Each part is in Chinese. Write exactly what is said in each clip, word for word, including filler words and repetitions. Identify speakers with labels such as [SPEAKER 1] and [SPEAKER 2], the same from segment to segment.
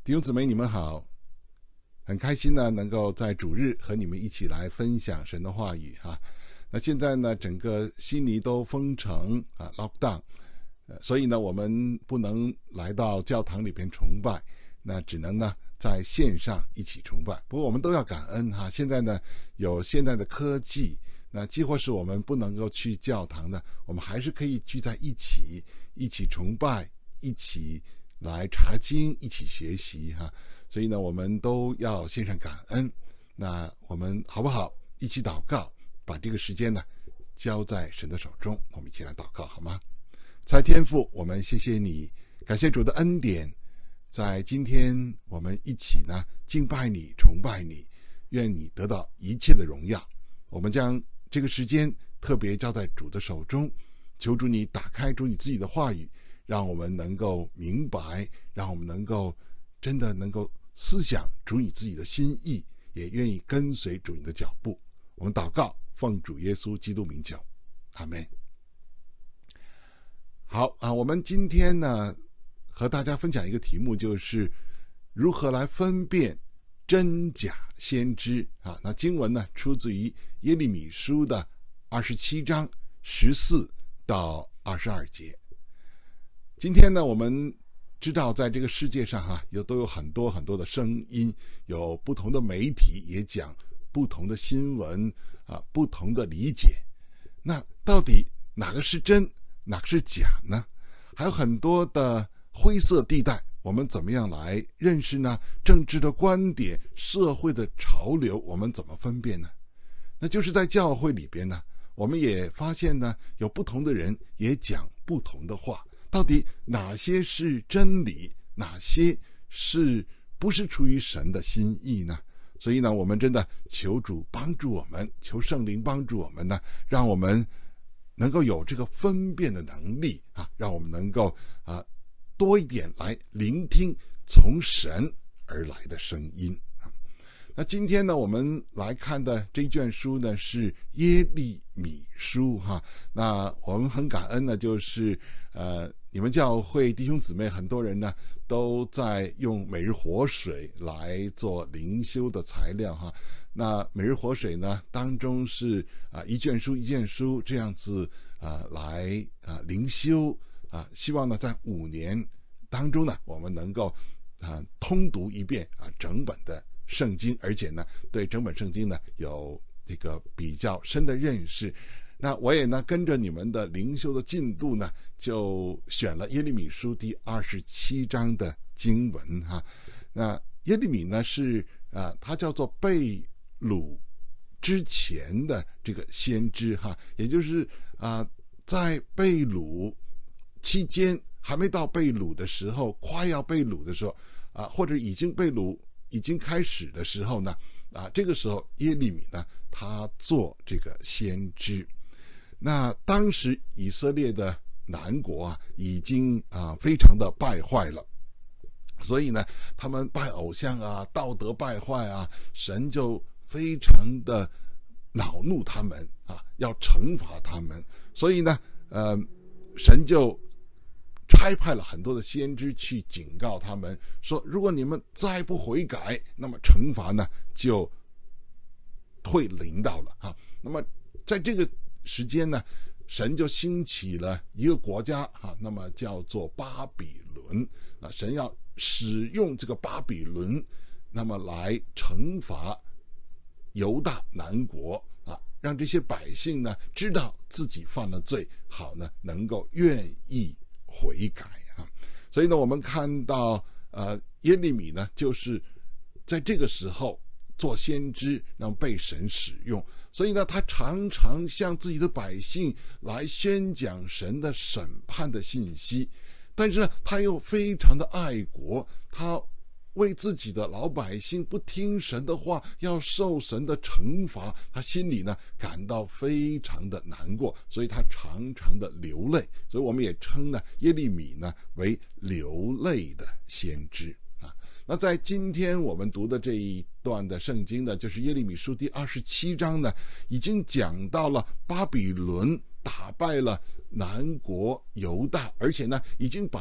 [SPEAKER 1] 弟兄姊妹，你们好，很开心呢，能够在主日和你们一起来分享神的话语哈。那现在呢，整个悉尼都封城啊 ，lockdown， 所以呢，我们不能来到教堂里边崇拜，那只能呢在线上一起崇拜。不过我们都要感恩哈，现在呢有现代的科技，那几乎是我们不能够去教堂的，我们还是可以聚在一起，一起崇拜，一起来查经，一起学习哈。所以呢，我们都要献上感恩。那我们好不好一起祷告，把这个时间呢交在神的手中？我们一起来祷告好吗？在天父，我们谢谢你，感谢主的恩典，在今天我们一起呢敬拜你，崇拜你，愿你得到一切的荣耀。我们将这个时间特别交在主的手中，求主你打开主你自己的话语，让我们能够明白，让我们能够真的能够思想主你自己的心意，也愿意跟随主你的脚步。我们祷告，奉主耶稣基督名求，阿们。好啊，我们今天呢和大家分享一个题目，就是如何来分辨真假先知啊。那经文呢出自于耶利米书的二十七章十四到二十二节。今天呢，我们知道在这个世界上哈，有都有很多很多的声音，有不同的媒体也讲不同的新闻啊，不同的理解。那到底哪个是真，哪个是假呢？还有很多的灰色地带，我们怎么样来认识呢？政治的观点，社会的潮流，我们怎么分辨呢？那就是在教会里边呢，我们也发现呢，有不同的人也讲不同的话。到底哪些是真理，哪些是不是出于神的心意呢？所以呢，我们真的求主帮助我们，求圣灵帮助我们呢，让我们能够有这个分辨的能力啊，让我们能够啊多一点来聆听从神而来的声音啊。那今天呢，我们来看的这一卷书呢是耶利米书哈。那我们很感恩呢，就是呃。你们教会弟兄姊妹很多人呢都在用每日活水来做灵修的材料哈。那每日活水呢当中是啊一卷书一卷书这样子啊来啊灵修啊，希望呢在五年当中呢我们能够啊通读一遍啊整本的圣经，而且呢对整本圣经呢有这个比较深的认识。那我也呢跟着你们的灵修的进度呢，就选了耶利米书第二十七章的经文哈。那耶利米呢是啊，他叫做被掳之前的这个先知哈，也就是啊在被掳期间还没到被掳的时候，快要被掳的时候啊，或者已经被掳已经开始的时候呢啊，这个时候耶利米呢他做这个先知。那当时以色列的南国啊，已经啊非常的败坏了，所以呢，他们拜偶像啊，道德败坏啊，神就非常的恼怒他们啊，要惩罚他们。所以呢，呃，神就差派了很多的先知去警告他们，说如果你们再不悔改，那么惩罚呢就会临到了啊。那么在这个时间呢，神就兴起了一个国家啊，那么叫做巴比伦啊，神要使用这个巴比伦，那么来惩罚犹大南国啊，让这些百姓呢知道自己犯了罪，好呢能够愿意悔改啊。所以呢，我们看到呃耶利米呢，就是在这个时候做先知，让被神使用。所以呢，他常常向自己的百姓来宣讲神的审判的信息，但是呢，他又非常的爱国，他为自己的老百姓不听神的话，要受神的惩罚，他心里呢感到非常的难过，所以他常常的流泪。所以我们也称呢耶利米呢为流泪的先知啊。那在今天我们读的这一段的圣经呢，就是耶利米书第二十七章呢，已经讲到了巴比伦打败了南国犹大，而且呢已经把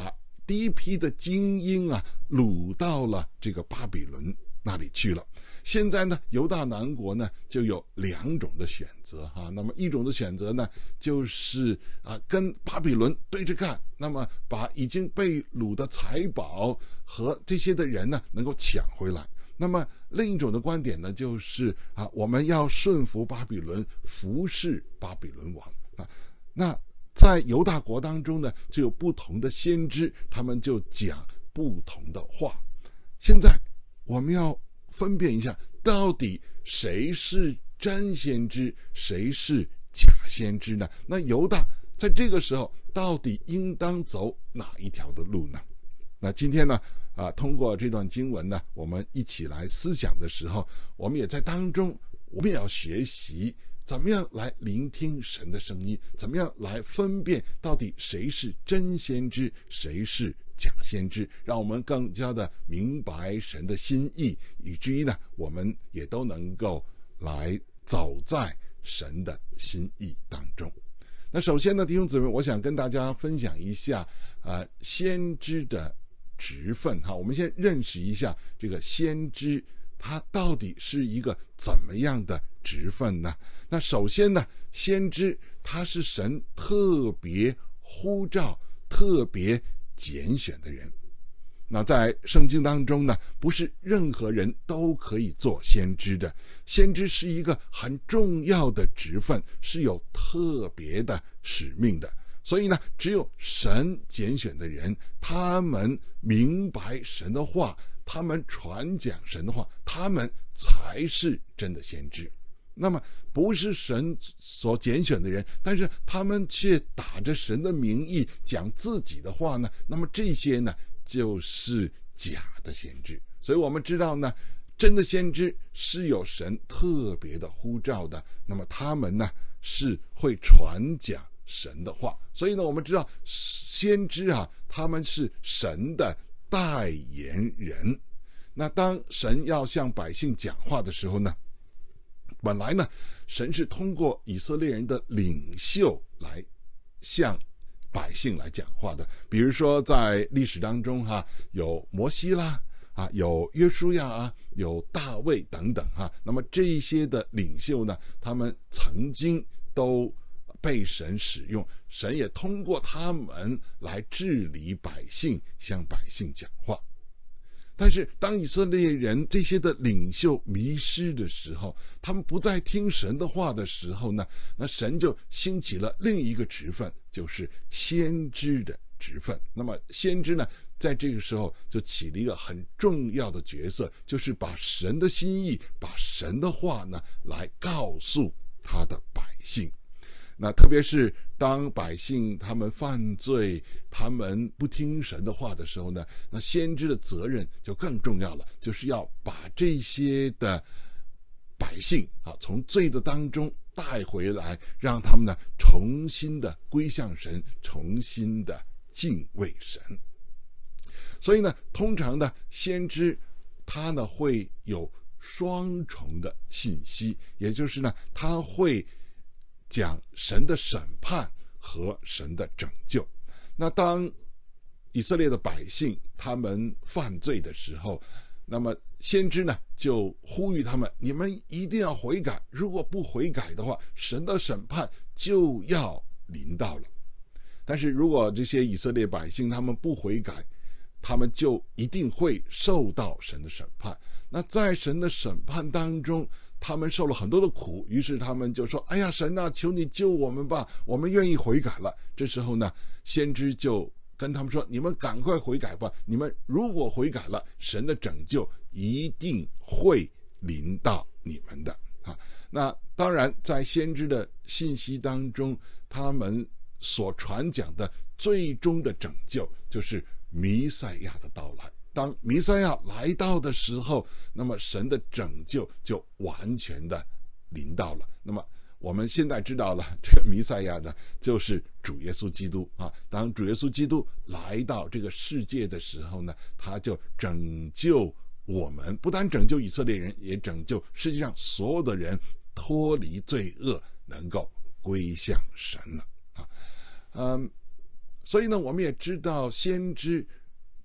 [SPEAKER 1] 第一批的精英啊掳到了这个巴比伦那里去了。现在呢，犹大南国呢就有两种的选择哈。那么一种的选择呢，就是啊跟巴比伦对着干，那么把已经被掳的财宝和这些的人呢能够抢回来。那么另一种的观点呢，就是啊我们要顺服巴比伦，服侍巴比伦王啊。那在犹大国当中呢，就有不同的先知，他们就讲不同的话。现在我们要分辨一下，到底谁是真先知，谁是假先知呢？那犹大在这个时候到底应当走哪一条的路呢？那今天呢，啊，通过这段经文呢，我们一起来思想的时候，我们也在当中，我们也要学习怎么样来聆听神的声音，怎么样来分辨到底谁是真先知，谁是假先知，让我们更加的明白神的心意，以至于呢，我们也都能够来走在神的心意当中。那首先呢，弟兄姊妹，我想跟大家分享一下呃先知的职分哈。我们先认识一下这个先知，他到底是一个怎么样的职分呢？那首先呢，先知他是神特别呼召、特别拣选的人。那在圣经当中呢，不是任何人都可以做先知的，先知是一个很重要的职分，是有特别的使命的。所以呢，只有神拣选的人，他们明白神的话，他们传讲神的话，他们才是真的先知。那么不是神所拣选的人，但是他们却打着神的名义讲自己的话呢，那么这些呢就是假的先知。所以我们知道呢，真的先知是有神特别的呼召的，那么他们呢是会传讲神的话。所以呢，我们知道先知啊，他们是神的代言人。那当神要向百姓讲话的时候呢，本来呢，神是通过以色列人的领袖来向百姓来讲话的。比如说在历史当中哈、啊，有摩西啦啊，有约书亚啊，有大卫等等哈、啊。那么这一些的领袖呢，他们曾经都被神使用，神也通过他们来治理百姓，向百姓讲话。但是当以色列人这些的领袖迷失的时候，他们不再听神的话的时候呢，那神就兴起了另一个职分，就是先知的职分。那么先知呢，在这个时候就起了一个很重要的角色，就是把神的心意，把神的话呢来告诉他的百姓。那特别是当百姓他们犯罪，他们不听神的话的时候呢，那先知的责任就更重要了，就是要把这些的百姓啊从罪的当中带回来，让他们呢重新的归向神，重新的敬畏神。所以呢，通常呢，先知他呢会有双重的信息，也就是呢，他会讲神的审判和神的拯救。那当以色列的百姓他们犯罪的时候，那么先知呢就呼吁他们，你们一定要悔改，如果不悔改的话，神的审判就要临到了。但是如果这些以色列百姓他们不悔改，他们就一定会受到神的审判。那在神的审判当中，他们受了很多的苦，于是他们就说，哎呀，神啊，求你救我们吧，我们愿意悔改了。这时候呢，先知就跟他们说，你们赶快悔改吧，你们如果悔改了，神的拯救一定会临到你们的啊。那当然在先知的信息当中，他们所传讲的最终的拯救就是弥赛亚的到来。当弥赛亚来到的时候，那么神的拯救就完全的临到了。那么我们现在知道了，这个弥赛亚呢，就是主耶稣基督啊。当主耶稣基督来到这个世界的时候呢，他就拯救我们，不但拯救以色列人，也拯救世界上所有的人脱离罪恶，能够归向神了啊。嗯，所以呢，我们也知道先知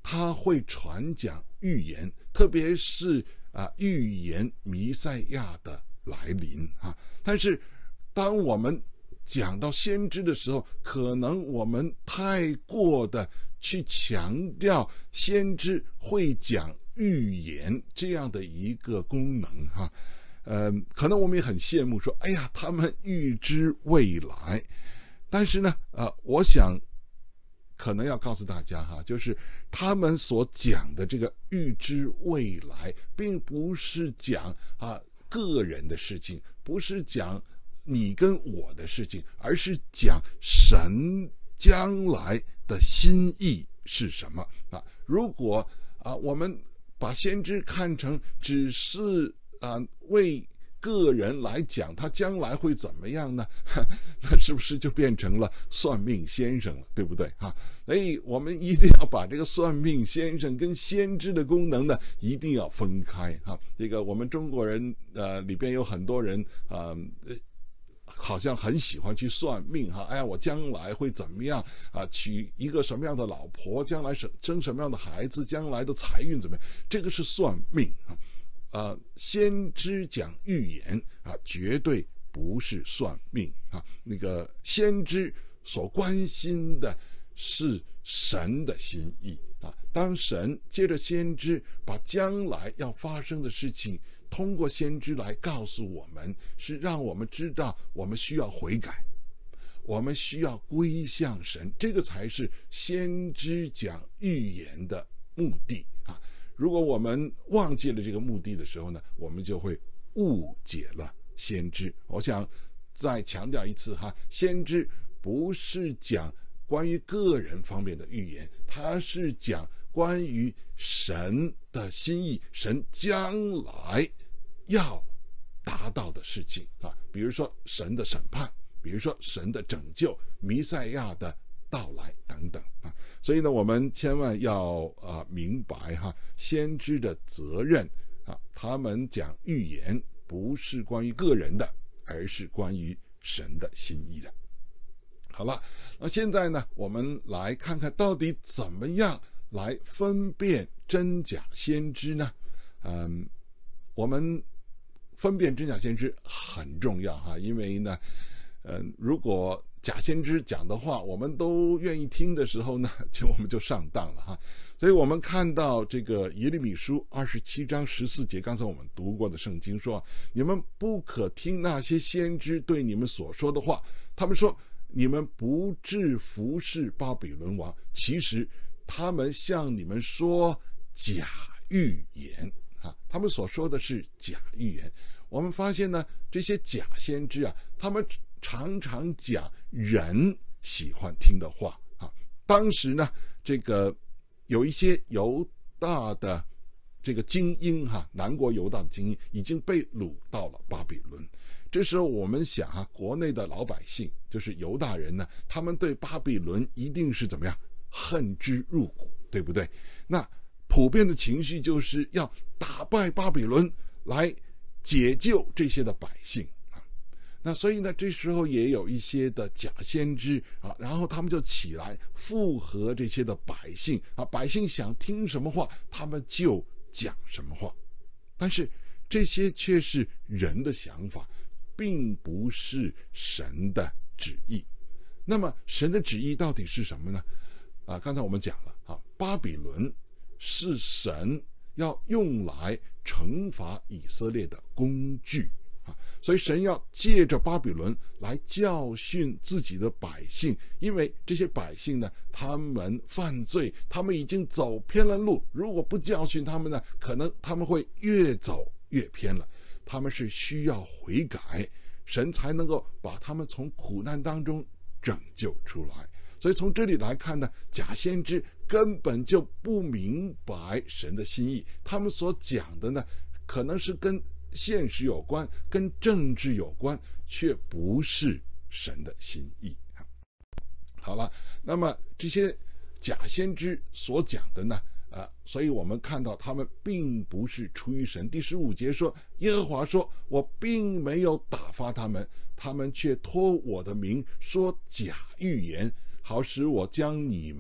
[SPEAKER 1] 他会传讲预言，特别是啊预言弥赛亚的来临啊。但是当我们讲到先知的时候，可能我们太过的去强调先知会讲预言这样的一个功能哈、啊，呃，可能我们也很羡慕说，哎呀，他们预知未来。但是呢，呃，我想可能要告诉大家哈，就是他们所讲的这个预知未来，并不是讲啊个人的事情，不是讲你跟我的事情，而是讲神将来的心意是什么啊？如果啊我们把先知看成只是啊为个人来讲他将来会怎么样呢？那是不是就变成了算命先生了，对不对哈？所以我们一定要把这个算命先生跟先知的功能呢一定要分开哈。这个我们中国人呃里边有很多人呃好像很喜欢去算命哈，哎呀，我将来会怎么样啊？娶一个什么样的老婆？将来生什么样的孩子？将来的财运怎么样？这个是算命啊。呃，先知讲预言啊，绝对不是算命啊。那个先知所关心的是神的心意啊。当神借着先知把将来要发生的事情通过先知来告诉我们，是让我们知道我们需要悔改，我们需要归向神，这个才是先知讲预言的目的啊。如果我们忘记了这个目的的时候呢，我们就会误解了先知。我想再强调一次哈，先知不是讲关于个人方面的预言，他是讲关于神的心意，神将来要达到的事情啊，比如说神的审判，比如说神的拯救，弥赛亚的到来等等啊。所以呢，我们千万要啊明白哈，先知的责任啊，他们讲预言不是关于个人的，而是关于神的心意的。好了，那现在呢，我们来看看到底怎么样来分辨真假先知呢？嗯，我们分辨真假先知很重要哈，因为呢，嗯，如果假先知讲的话我们都愿意听的时候呢，就我们就上当了哈。所以我们看到这个耶利米书二十七章十四节，刚才我们读过的圣经说，你们不可听那些先知对你们所说的话，他们说你们不致服侍巴比伦王，其实他们向你们说假预言啊，他们所说的是假预言。我们发现呢，这些假先知啊，他们常常讲人喜欢听的话啊。当时呢，这个有一些犹大的这个精英哈，南国犹大的精英已经被掳到了巴比伦。这时候我们想啊，国内的老百姓就是犹大人呢，他们对巴比伦一定是怎么样，恨之入骨，对不对？那普遍的情绪就是要打败巴比伦来解救这些的百姓啊。那所以呢，这时候也有一些的假先知啊，然后他们就起来附和这些的百姓啊，百姓想听什么话，他们就讲什么话。但是这些却是人的想法，并不是神的旨意。那么神的旨意到底是什么呢？啊，刚才我们讲了啊，巴比伦是神要用来惩罚以色列的工具啊，所以神要借着巴比伦来教训自己的百姓，因为这些百姓呢，他们犯罪，他们已经走偏了路，如果不教训他们呢，可能他们会越走越偏了。他们是需要悔改，神才能够把他们从苦难当中拯救出来。所以从这里来看呢，假先知根本就不明白神的心意，他们所讲的呢，可能是跟现实有关，跟政治有关，却不是神的心意。好了，那么这些假先知所讲的呢，啊，所以我们看到他们并不是出于神。第十五节说，耶和华说，我并没有打发他们，他们却托我的名说假预言，好使我将你们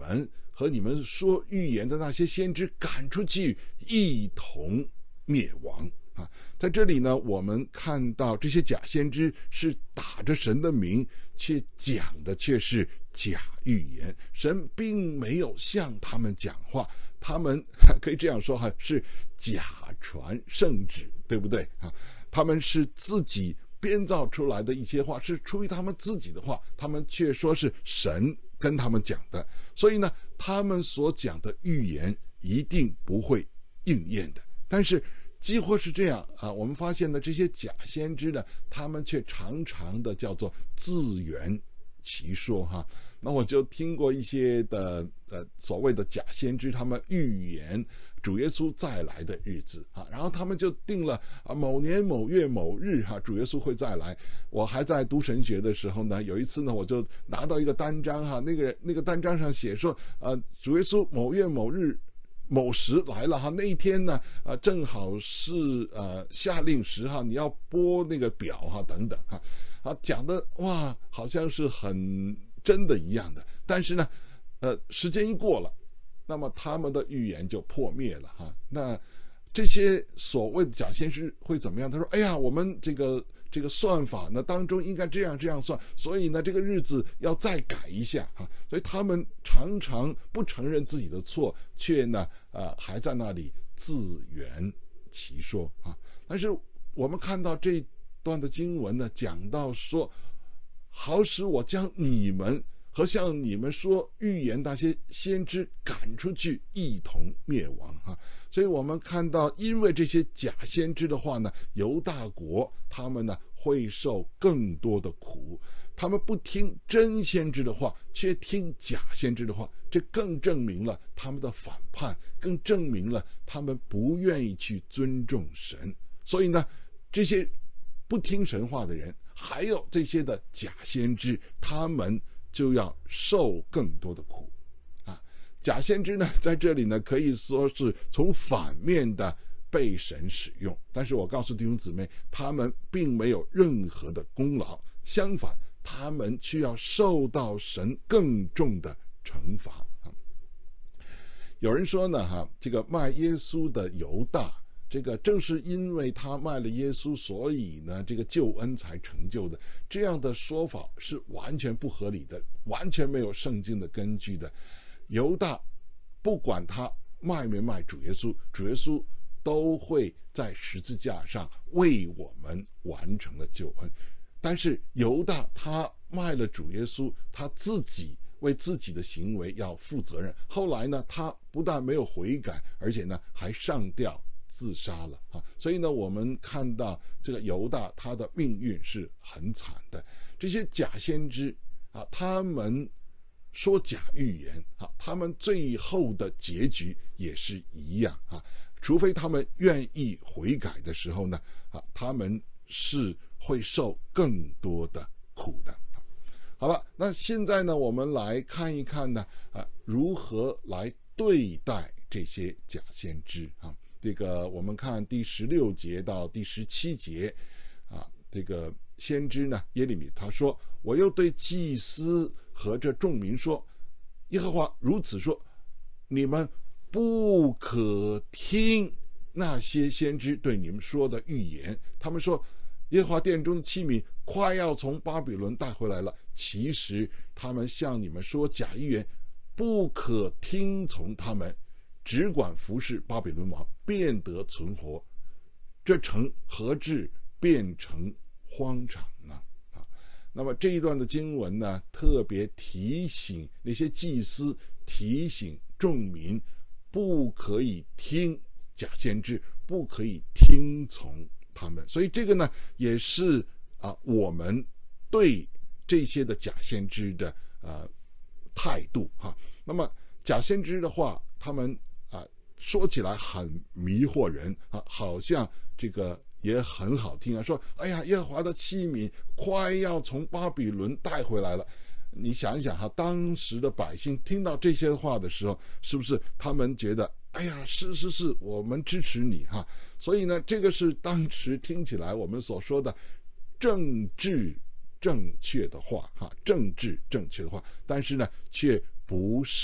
[SPEAKER 1] 和你们说预言的那些先知赶出去，一同灭亡啊！在这里呢，我们看到这些假先知是打着神的名，却讲的却是假预言。神并没有向他们讲话，他们可以这样说哈，是假传圣旨，对不对啊？他们是自己编造出来的一些话，是出于他们自己的话，他们却说是神跟他们讲的，所以呢，他们所讲的预言一定不会应验的。但是几乎是这样啊，我们发现呢，这些假先知呢，他们却常常的叫做自圆其说哈。那我就听过一些的呃所谓的假先知，他们预言主耶稣再来的日子啊，然后他们就定了啊某年某月某日哈、啊，主耶稣会再来。我还在读神学的时候呢，有一次呢，我就拿到一个单张哈，那个那个单张上写说啊，主耶稣某月某日某时来了哈，那一天呢，啊正好是呃夏令时哈，你要拨那个表哈等等哈，啊讲的哇好像是很真的一样的，但是呢，呃时间一过了，那么他们的预言就破灭了哈。那这些所谓的假先知会怎么样？他说：“哎呀，我们这个这个算法呢当中应该这样这样算，所以呢这个日子要再改一下哈。”所以他们常常不承认自己的错，却呢呃还在那里自圆其说啊。但是我们看到这段的经文呢，讲到说，好使我将你们和向你们说预言那些先知赶出去，一同灭亡哈。所以我们看到，因为这些假先知的话呢，犹大国他们呢会受更多的苦。他们不听真先知的话，却听假先知的话，这更证明了他们的反叛，更证明了他们不愿意去尊重神。所以呢，这些不听神话的人，还有这些的假先知，他们就要受更多的苦啊！假先知呢，在这里呢，可以说是从反面的被神使用，但是我告诉弟兄姊妹，他们并没有任何的功劳，相反，他们需要受到神更重的惩罚啊！有人说呢，哈，这个卖耶稣的犹大，这个正是因为他卖了耶稣，所以呢，这个救恩才成就的。这样的说法是完全不合理的，完全没有圣经的根据的。犹大不管他卖没卖主耶稣，主耶稣都会在十字架上为我们完成了救恩。但是犹大他卖了主耶稣，他自己为自己的行为要负责任。后来呢，他不但没有悔改，而且呢还上吊自杀了啊！所以呢，我们看到这个犹大他的命运是很惨的。这些假先知啊，他们说假预言啊，他们最后的结局也是一样啊。除非他们愿意悔改的时候呢，啊，他们是会受更多的苦的。好了，那现在呢，我们来看一看呢，啊，如何来对待这些假先知啊。这个我们看第十六节到第十七节啊，这个先知呢耶利米他说：“我又对祭司和这众民说，耶和华如此说，你们不可听那些先知对你们说的预言。他们说耶和华殿中的器皿快要从巴比伦带回来了，其实他们向你们说假预言，不可听从他们，只管服侍巴比伦王，便得存活。这城何至变成荒场呢？”啊，那么这一段的经文呢，特别提醒那些祭司，提醒众民，不可以听假先知，不可以听从他们。所以这个呢，也是啊，我们对这些的假先知的呃态度哈。那么假先知的话，他们啊说起来很迷惑人啊，好像这个也很好听啊，说哎呀，耶和华的器皿快要从巴比伦带回来了。你想一想哈，当时的百姓听到这些话的时候，是不是他们觉得哎呀，是是是，我们支持你哈？所以呢，这个是当时听起来我们所说的政治正确的话哈，政治正确的话，但是呢，却不是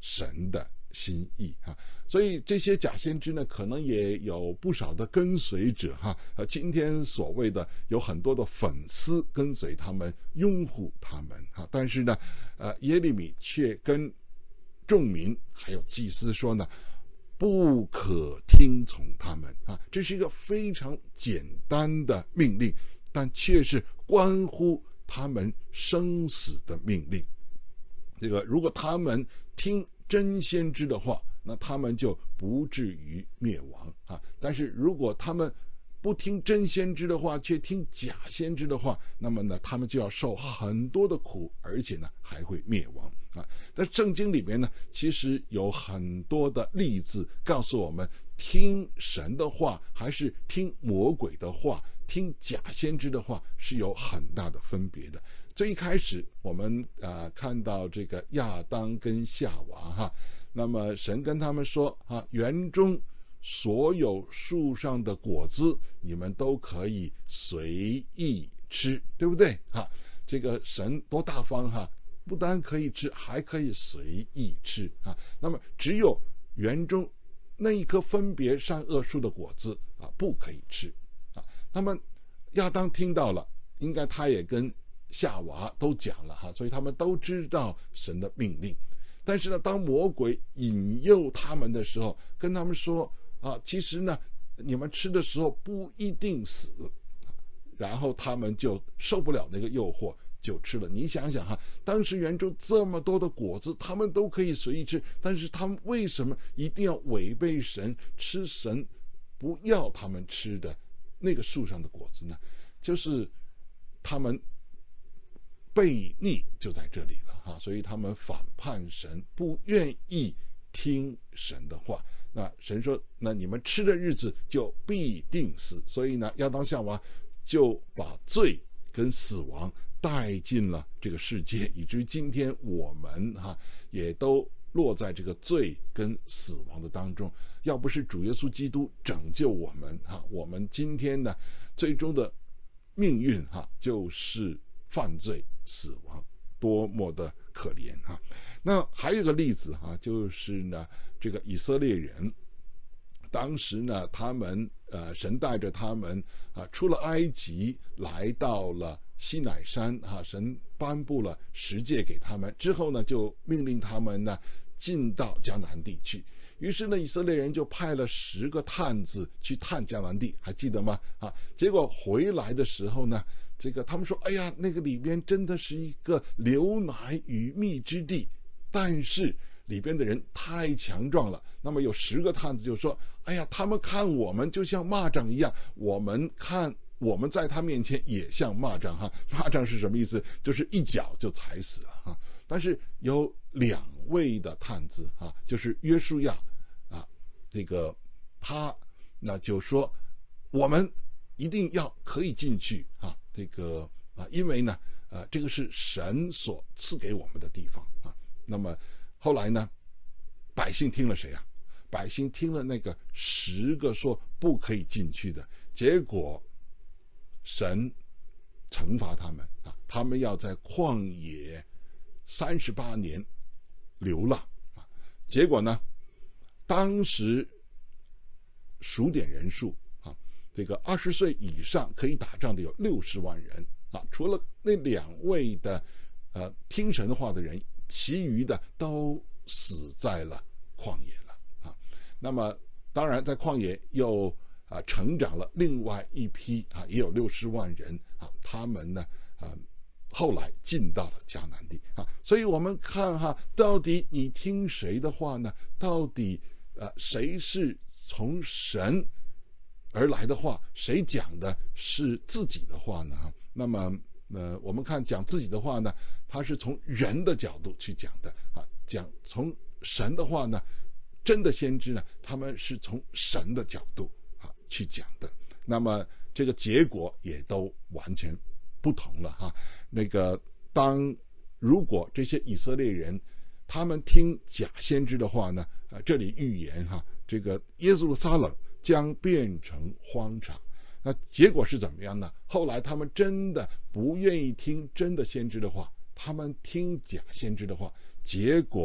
[SPEAKER 1] 神的心意啊。所以这些假先知呢，可能也有不少的跟随者哈。呃，今天所谓的有很多的粉丝跟随他们，拥护他们哈。但是呢，呃，耶利米却跟众民还有祭司说呢，不可听从他们啊。这是一个非常简单的命令，但却是关乎他们生死的命令。这个如果他们听真先知的话，那他们就不至于灭亡啊。但是如果他们不听真先知的话，却听假先知的话，那么呢，他们就要受很多的苦，而且呢，还会灭亡啊。在圣经里面呢，其实有很多的例子告诉我们，听神的话还是听魔鬼的话，听假先知的话是有很大的分别的。最一开始我们呃看到这个亚当跟夏娃哈，那么神跟他们说啊，园中所有树上的果子你们都可以随意吃，对不对哈？这个神多大方哈，不但可以吃，还可以随意吃啊。那么只有园中那一棵分别善恶树的果子啊，不可以吃啊。那么亚当听到了，应该他也跟夏娃都讲了哈，所以他们都知道神的命令。但是呢，当魔鬼引诱他们的时候，跟他们说啊，其实呢，你们吃的时候不一定死，然后他们就受不了那个诱惑，就吃了。你想想哈，当时园中这么多的果子，他们都可以随意吃，但是他们为什么一定要违背神，吃神不要他们吃的那个树上的果子呢？就是他们悖逆就在这里了哈，所以他们反叛神，不愿意听神的话。那神说，那你们吃的日子就必定死。所以呢，亚当夏娃就把罪跟死亡带进了这个世界，以至于今天我们哈也都落在这个罪跟死亡的当中。要不是主耶稣基督拯救我们哈，我们今天呢最终的命运哈就是犯罪死亡，多么的可怜哈。那还有一个例子哈，就是呢这个以色列人，当时呢他们呃神带着他们啊出了埃及，来到了西乃山哈，神颁布了十诫给他们之后呢，就命令他们呢进到迦南地去。于是呢，以色列人就派了十个探子去探迦南地，还记得吗？啊，结果回来的时候呢，这个他们说，哎呀，那个里边真的是一个流奶与蜜之地，但是里边的人太强壮了。那么有十个探子就说，哎呀，他们看我们就像蚂蚱一样，我们看我们在他面前也像蚂蚱哈。蚂蚱是什么意思？就是一脚就踩死了哈。但是有两位的探子啊，就是约书亚啊，这个他那就说我们一定要可以进去啊，这个啊，因为呢，呃，这个是神所赐给我们的地方啊。那么后来呢，百姓听了谁啊？百姓听了那个十个说不可以进去的，结果神惩罚他们啊，他们要在旷野三十八年流浪啊。结果呢，当时数点人数啊，这个二十岁以上可以打仗的有六十万人啊，除了那两位的呃听神话的人，其余的都死在了旷野了啊。那么当然在旷野又啊成长了另外一批啊，也有六十万人啊，他们呢啊后来进到了迦南地啊。所以我们看哈，到底你听谁的话呢？到底呃谁是从神而来的话，谁讲的是自己的话呢？那么呃，我们看讲自己的话呢，他是从人的角度去讲的啊，讲从神的话呢，真的先知呢，他们是从神的角度啊去讲的。那么这个结果也都完全不同了哈。那个当如果这些以色列人他们听假先知的话呢，啊，这里预言哈，这个耶路撒冷将变成荒场。那结果是怎么样呢？后来他们真的不愿意听真的先知的话，他们听假先知的话，结果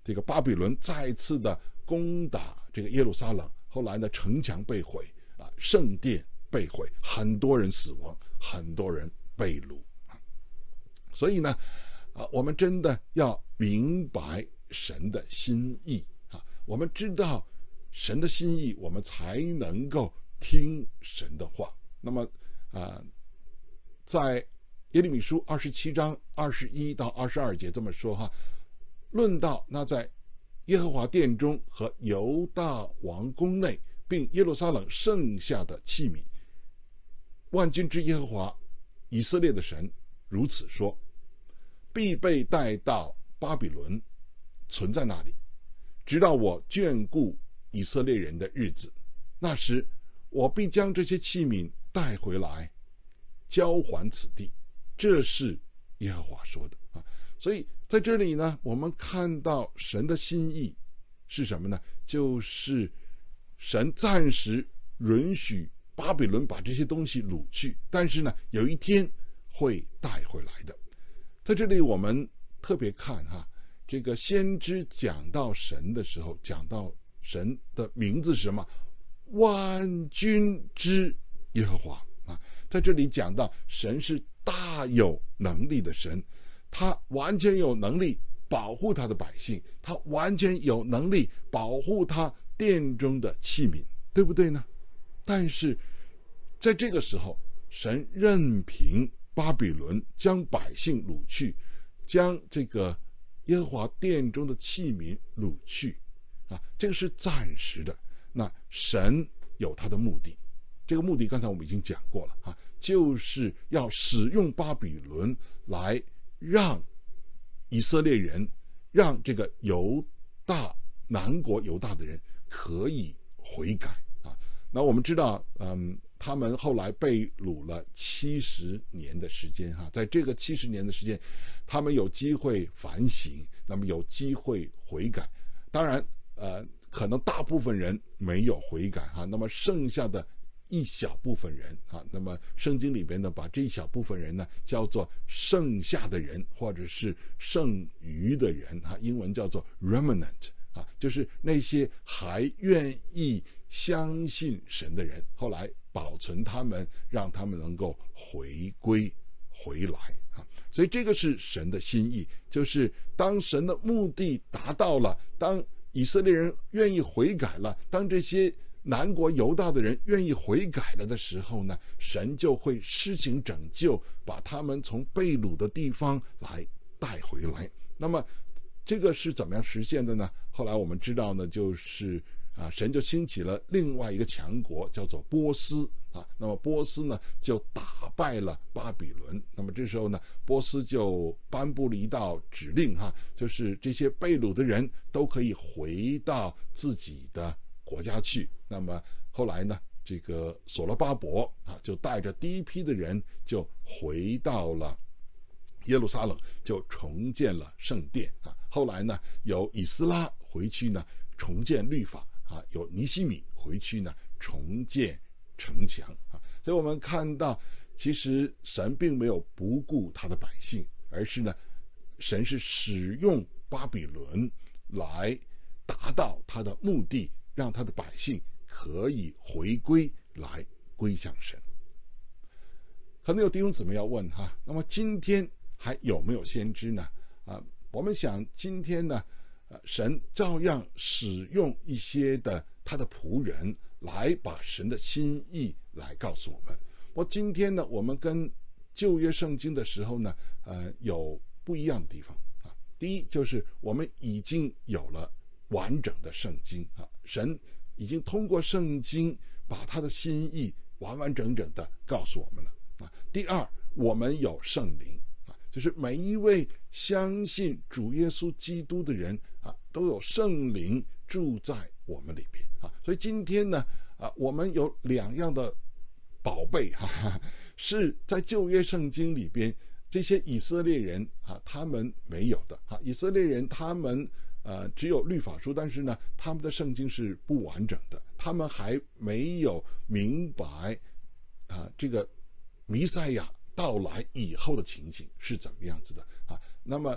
[SPEAKER 1] 这个巴比伦再次的攻打这个耶路撒冷，后来呢城墙被毁啊，圣殿被毁，很多人死亡，很多人被掳。所以呢啊，我们真的要明白神的心意啊，我们知道神的心意，我们才能够听神的话。那么啊，在耶利米书二十七章二十一到二十二节这么说哈，论到那在耶和华殿中和犹大王宫内，并耶路撒冷剩下的器皿，万军之耶和华以色列的神如此说：必被带到巴比伦，存在那里，直到我眷顾以色列人的日子。那时我必将这些器皿带回来，交还此地。这是耶和华说的啊。所以在这里呢，我们看到神的心意是什么呢？就是神暂时允许巴比伦把这些东西掳去，但是呢，有一天会带回来的。在这里我们特别看哈，这个先知讲到神的时候，讲到神的名字是什么？万军之耶和华啊，在这里讲到神是大有能力的神，他完全有能力保护他的百姓，他完全有能力保护他殿中的器皿，对不对呢？但是在这个时候，神任凭巴比伦将百姓掳去，将这个耶和华殿中的器皿掳去啊，这个是暂时的。那神有他的目的，这个目的刚才我们已经讲过了啊，就是要使用巴比伦来让以色列人，让这个犹大南国犹大的人可以悔改啊。那我们知道，嗯，他们后来被掳了七十年的时间哈，在这个七十年的时间，他们有机会反省，那么有机会悔改。当然，呃，可能大部分人没有悔改哈，那么剩下的一小部分人啊，那么圣经里边呢，把这一小部分人呢叫做剩下的人，或者是剩余的人啊，英文叫做 remnant 啊，就是那些还愿意相信神的人，后来保存他们，让他们能够回归回来啊。所以这个是神的心意，就是当神的目的达到了，当以色列人愿意悔改了，当这些南国犹大的人愿意悔改了的时候呢，神就会施行拯救，把他们从被掳的地方来带回来。那么这个是怎么样实现的呢？后来我们知道呢，就是啊，神就兴起了另外一个强国，叫做波斯啊。那么波斯呢，就打败了巴比伦。那么这时候呢，波斯就颁布了一道指令哈，就是这些被掳的人都可以回到自己的国家去。那么后来呢，这个所罗巴伯啊，就带着第一批的人就回到了耶路撒冷，就重建了圣殿啊。后来呢，有以斯拉回去呢重建律法啊，有尼希米回去呢重建城墙啊。所以我们看到，其实神并没有不顾他的百姓，而是呢，神是使用巴比伦来达到他的目的，让他的百姓可以回归来归向神。可能有弟兄姊妹要问哈，那么今天还有没有先知呢？啊，我们想今天呢，呃，神照样使用一些的他的仆人来把神的心意来告诉我们。我今天呢，我们跟旧约圣经的时候呢，呃，有不一样的地方啊。第一就是我们已经有了完整的圣经啊，神已经通过圣经把他的心意完完整整的告诉我们了啊。第二，我们有圣灵啊，就是每一位相信主耶稣基督的人啊，都有圣灵住在我们里边啊。所以今天呢，啊，我们有两样的宝贝哈、啊，是在旧约圣经里边这些以色列人啊，他们没有的啊。以色列人他们呃，只有律法书，但是呢，他们的圣经是不完整的，他们还没有明白啊、呃，这个弥赛亚到来以后的情形是怎么样子的啊。那么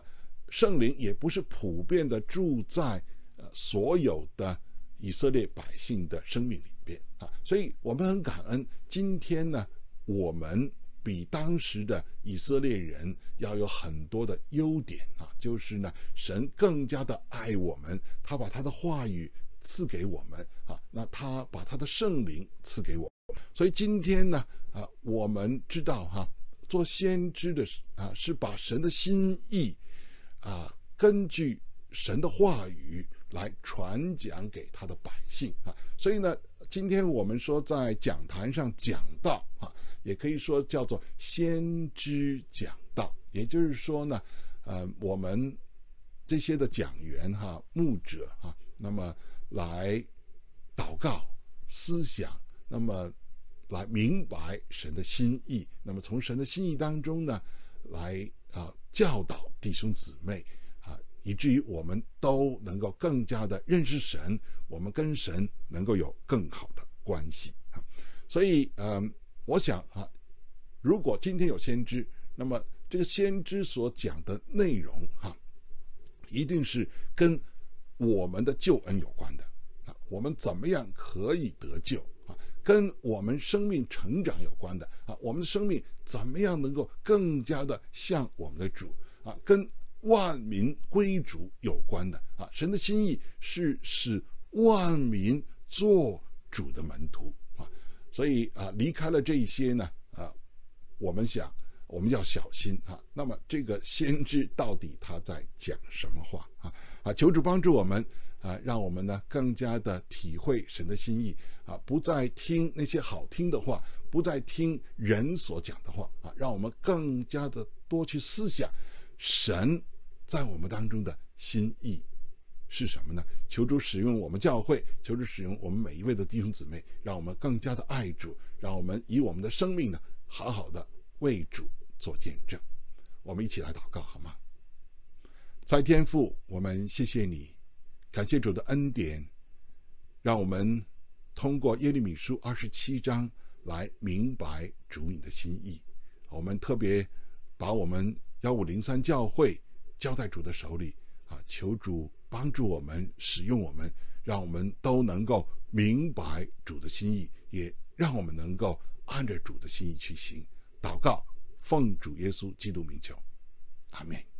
[SPEAKER 1] 圣灵也不是普遍的住在呃所有的以色列百姓的生命里边啊，所以我们很感恩，今天呢，我们比当时的以色列人要有很多的优点啊，就是呢，神更加的爱我们，他把他的话语赐给我们啊，那他把他的圣灵赐给我们，所以今天呢啊，我们知道哈、啊，做先知的啊，是把神的心意啊，根据神的话语来传讲给他的百姓啊，所以呢，今天我们说在讲坛上讲道啊，也可以说叫做先知讲道，也就是说呢，呃，我们这些的讲员哈、啊、牧者哈、啊，那么来祷告、思想，那么来明白神的心意，那么从神的心意当中呢，来啊教导弟兄姊妹啊，以至于我们都能够更加的认识神，我们跟神能够有更好的关系啊。所以呃，我想啊，如果今天有先知，那么这个先知所讲的内容哈、啊，一定是跟我们的救恩有关的啊，我们怎么样可以得救啊？跟我们生命成长有关的啊，我们的生命怎么样能够更加的像我们的主啊？跟万民归主有关的啊，神的心意是使万民做主的门徒啊，所以啊，离开了这一些呢啊，我们想我们要小心啊。那么这个先知到底他在讲什么话啊？啊，求主帮助我们啊，让我们呢更加的体会神的心意啊，不再听那些好听的话，不再听人所讲的话啊，让我们更加的多去思想神在我们当中的心意是什么呢？求主使用我们教会，求主使用我们每一位的弟兄姊妹，让我们更加的爱主，让我们以我们的生命呢好好的为主做见证。我们一起来祷告好吗？在天父，我们谢谢你，感谢主的恩典，让我们通过耶利米书二十七章来明白主你的心意。我们特别把我们一五零三教会交在主的手里啊，求主帮助我们，使用我们，让我们都能够明白主的心意，也让我们能够按着主的心意去行。祷告，奉主耶稣基督名求，阿们。